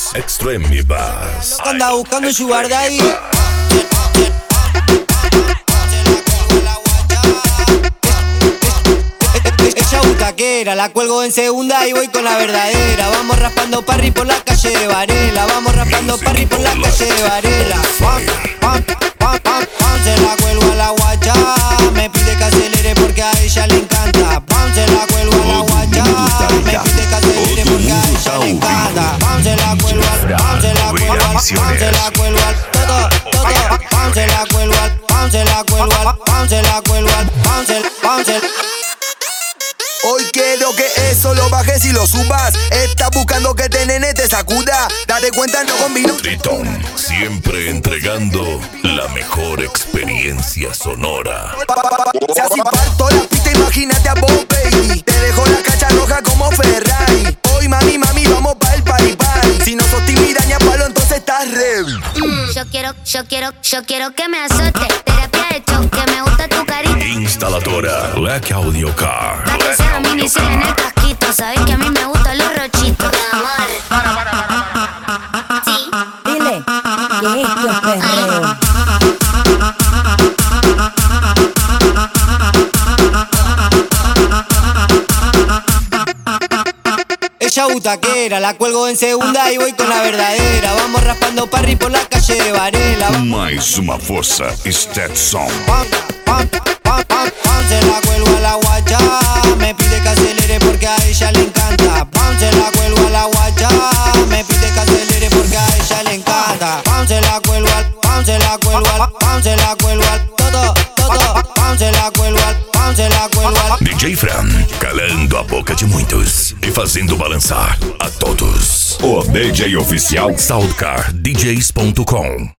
Extreme Bass. Anda buscando un sugar daddy. Ella butaquera, la cuelgo en segunda y voy con la verdadera. Vamos raspando parry por la calle de Varela. Vamos raspando parry por la calle de Varela. Se la cuelgo a la guacha. Me pide que acelere porque a ella le encanta. Se la cuelgo a la guacha. Me pide que acelere porque a ella le encanta. Se la cuelgo al, se la cuelgo al, se la cuelgo al, todo. Se la cuelgo al, se la cuelgo al, se la cuelgo al, Hoy quiero que eso lo bajes y lo subas. Estás buscando que te nene te sacuda. Date cuenta, no combino. Tritón, siempre entregando la mejor experiencia sonora. Si así parto la pista, imagínate a vos, baby. Te dejo la cacha roja como Ferrari. Hoy mami, vamos pa' el party. Si no sos tímida ni a palo, entonces estás ready. Yo quiero que me azote. Terapia de shock, que me gusta tu carita. Instaladora Black Audio Car. Pa' que sea miniserie en el casquito. Sabes que a mí me gustan los rochitos. Sí. Dile, que esto es perreo. Ella butaquera, la cuelgo en segunda y voy con la verdadera. Vamos raspando parry por la calle de Varela. Mais uma força, Stetson. Se la cuelgo a la guacha. Me pide que acelere porque a ella le encanta. Se la cuelgo a la guacha. Me pide que acelere porque a ella le encanta. Se la cuelgo al, se la cuelgo al, se la cuelgo al, todo. Se la cuelgo al, se la cuelgo al. DJ Fran, calando a boca de muitos e fazendo balançar a todos. O DJ oficial SoundCarDJs.com.